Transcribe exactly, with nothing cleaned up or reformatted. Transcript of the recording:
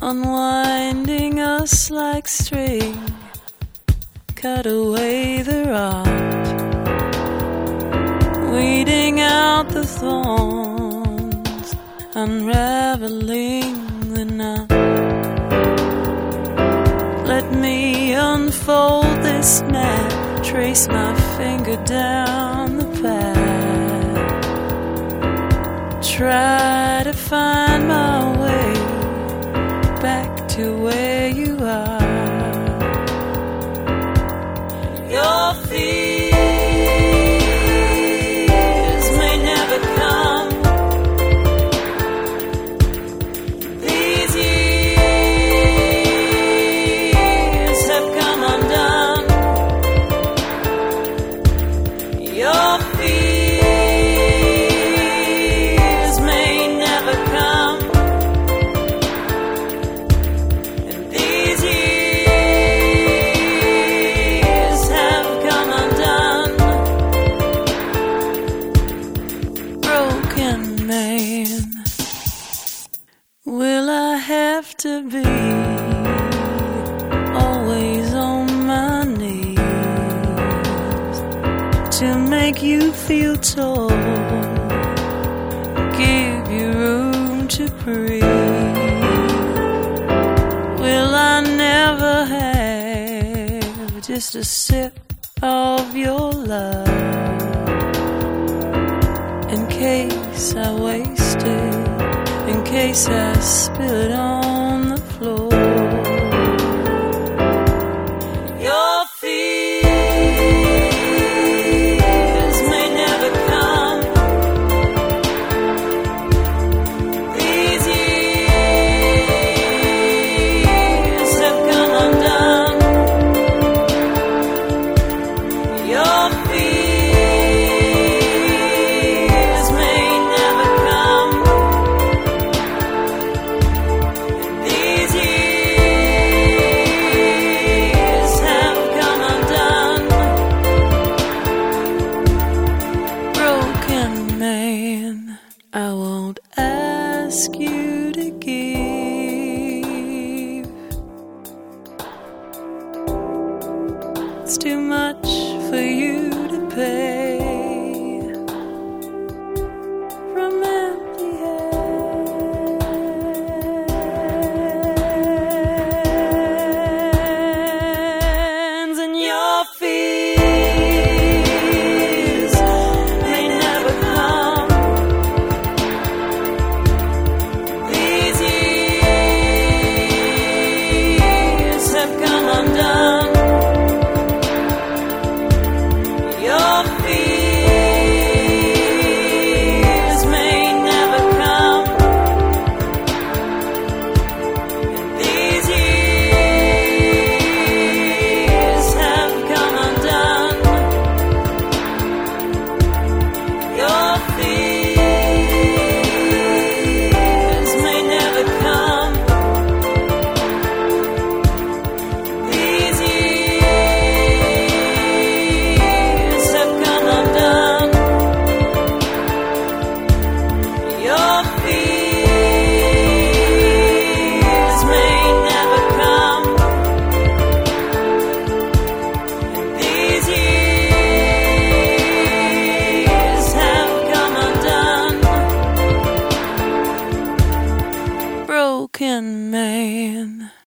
unwinding us like string, cut away the rot, weeding out the thorns, unraveling the knot. Let me unfold this map, trace my finger down the path, try to find my way back to where you are. Your fears may never come. These years have come undone. Your fears may never come. And these years have come undone. Broken man, will I have to be always on my knees to make you feel tall, give you room to breathe? Will I never have just a sip of your love in case I waste it, in case I spill it on the floor? Your fears may never come. These years have come undone. Your fears may never come. These years have come undone. Broken man, I won't ask you to give. It's too much for you to pay. From empty hands, and your fears may never come. These years have come undone. Your fears may never come. These years have come undone. Your fears may never come. These years have come undone. Your fears may never come. These years have come undone. Broken man.